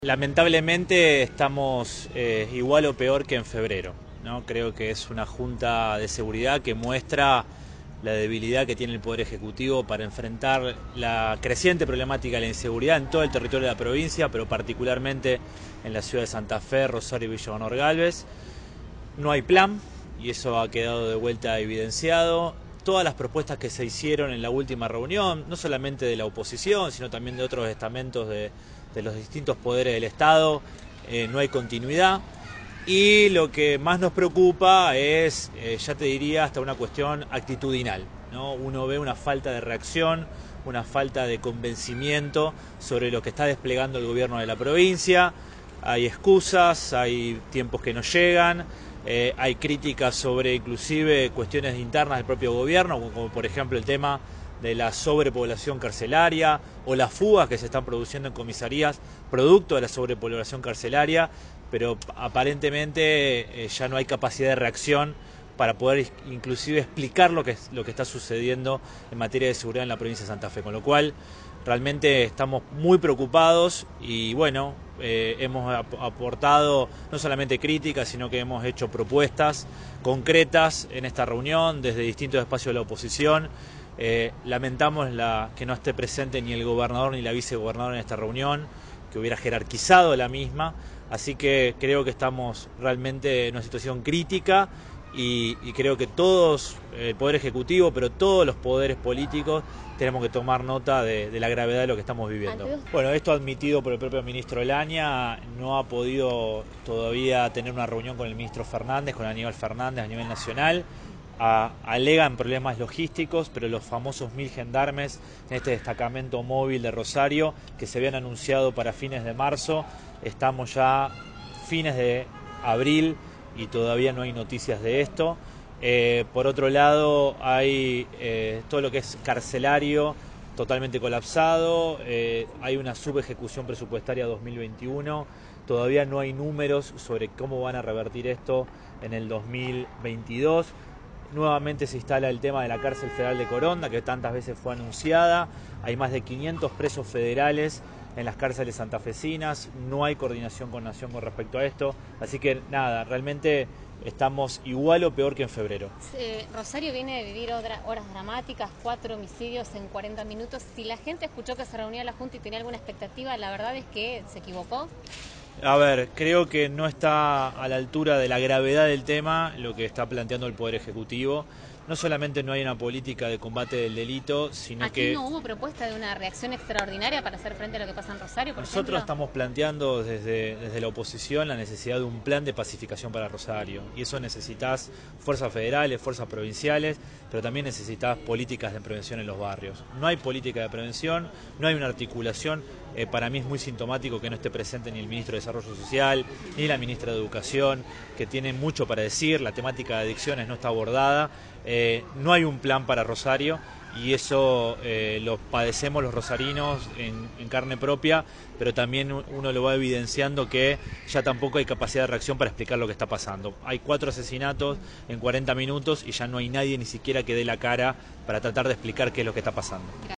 Lamentablemente estamos igual o peor que en febrero, ¿no? Creo que es una Junta de Seguridad que muestra la debilidad que tiene el Poder Ejecutivo para enfrentar la creciente problemática de la inseguridad en todo el territorio de la provincia, pero particularmente en la ciudad de Santa Fe, Rosario y Villa Banor Galvez. No hay plan y eso ha quedado de vuelta evidenciado. Todas las propuestas que se hicieron en la última reunión, no solamente de la oposición, sino también de otros estamentos de los distintos poderes del Estado, no hay continuidad. Y lo que más nos preocupa es, ya te diría, hasta una cuestión actitudinal, ¿no? Uno ve una falta de reacción, una falta de convencimiento sobre lo que está desplegando el gobierno de la provincia. Hay excusas, hay tiempos que no llegan, hay críticas sobre inclusive cuestiones internas del propio gobierno, como por ejemplo el tema de la sobrepoblación carcelaria o las fugas que se están produciendo en comisarías producto de la sobrepoblación carcelaria, pero aparentemente ya no hay capacidad de reacción para poder inclusive explicar lo que está sucediendo en materia de seguridad en la provincia de Santa Fe, con lo cual realmente estamos muy preocupados y bueno, hemos aportado no solamente críticas, sino que hemos hecho propuestas concretas en esta reunión desde distintos espacios de la oposición. Lamentamos que no esté presente ni el gobernador ni la vicegobernadora en esta reunión, que hubiera jerarquizado la misma, así que creo que estamos realmente en una situación crítica y creo que todos, el Poder Ejecutivo, pero todos los poderes políticos, tenemos que tomar nota de la gravedad de lo que estamos viviendo. Bueno, esto admitido por el propio ministro Laña, no ha podido todavía tener una reunión con el ministro Fernández, con Aníbal Fernández a nivel nacional. Alegan problemas logísticos, pero los famosos 1000 gendarmes en este destacamento móvil de Rosario, que se habían anunciado para fines de marzo, estamos ya fines de abril y todavía no hay noticias de esto. Por otro lado, hay todo lo que es carcelario totalmente colapsado, hay una subejecución presupuestaria 2021, todavía no hay números sobre cómo van a revertir esto en el 2022. Nuevamente se instala el tema de la cárcel federal de Coronda, que tantas veces fue anunciada. Hay más de 500 presos federales en las cárceles santafesinas. No hay coordinación con Nación con respecto a esto. Así que nada, realmente estamos igual o peor que en febrero. Rosario viene de vivir horas dramáticas, 4 homicidios en 40 minutos. Si la gente escuchó que se reunía la Junta y tenía alguna expectativa, la verdad es que se equivocó. A ver, creo que no está a la altura de la gravedad del tema lo que está planteando el Poder Ejecutivo. No solamente no hay una política de combate del delito, sino ¿Aquí que no hubo propuesta de una reacción extraordinaria para hacer frente a lo que pasa en Rosario, por nosotros ejemplo? estamos planteando desde la oposición la necesidad de un plan de pacificación para Rosario. Y eso necesitas fuerzas federales, fuerzas provinciales, pero también necesitas políticas de prevención en los barrios. No hay política de prevención, no hay una articulación. Para mí es muy sintomático que no esté presente ni el ministro de Desarrollo Social, ni la ministra de Educación, que tienen mucho para decir, la temática de adicciones no está abordada, no hay un plan para Rosario y eso lo padecemos los rosarinos en carne propia, pero también uno lo va evidenciando que ya tampoco hay capacidad de reacción para explicar lo que está pasando. Hay 4 asesinatos en 40 minutos y ya no hay nadie ni siquiera que dé la cara para tratar de explicar qué es lo que está pasando.